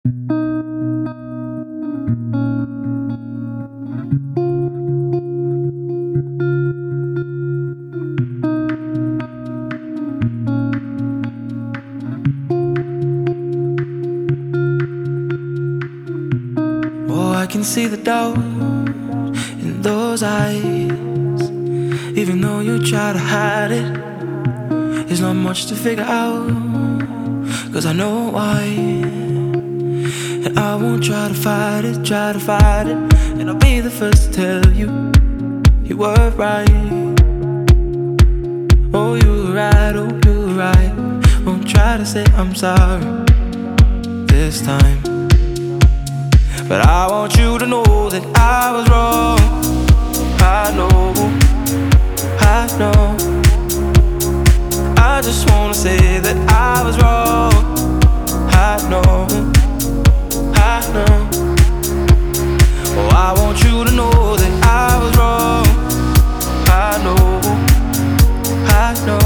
Oh, I can see the doubt in those eyes. Even though you try to hide it, there's not much to figure out, 'cause I know why. And I won't try to fight it, and I'll be the first to tell you, you were right. Oh, you were right, oh, you were right. Won't try to say I'm sorry this time, but I want you to know that I was wrong. I know, I know. I just wanna say that I was wrong. I know, I know. Oh, I want you to know that I was wrong. I know, I know.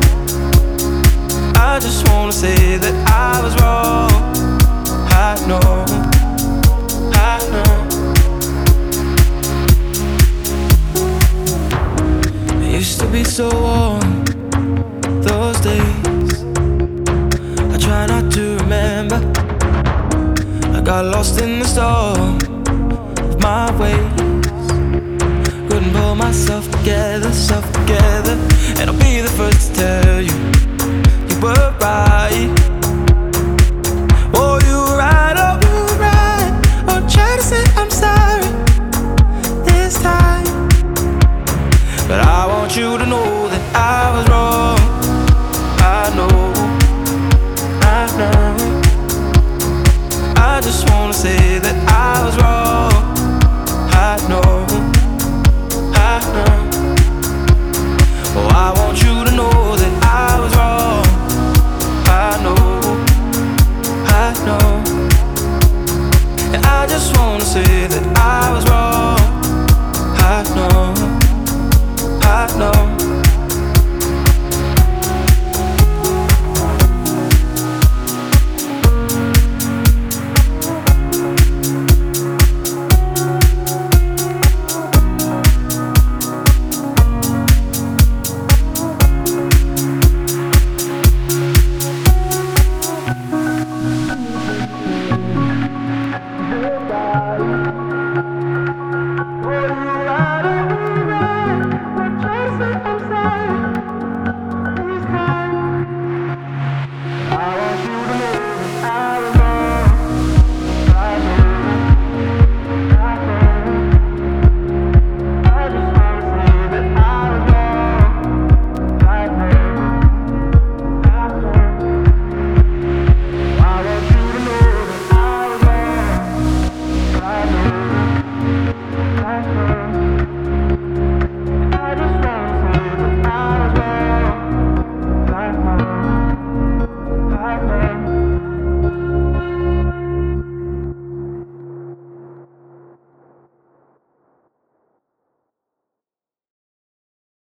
I just wanna say that I was wrong. I know, I know. It used to be so warm those days. I try not to remember. I got lost in the storm of my ways. Couldn't pull myself together, and I'll be the first to tell you, you were right. Oh, you were right, oh, you were right. Oh, try to say I'm sorry this time, but I want you to know that I was wrong. I know, I know. I just wanna say that I was wrong. I know, I know. Oh, I want you to know that I was wrong. I know, I know. And I just wanna say that I was wrong. I know, I know. I know.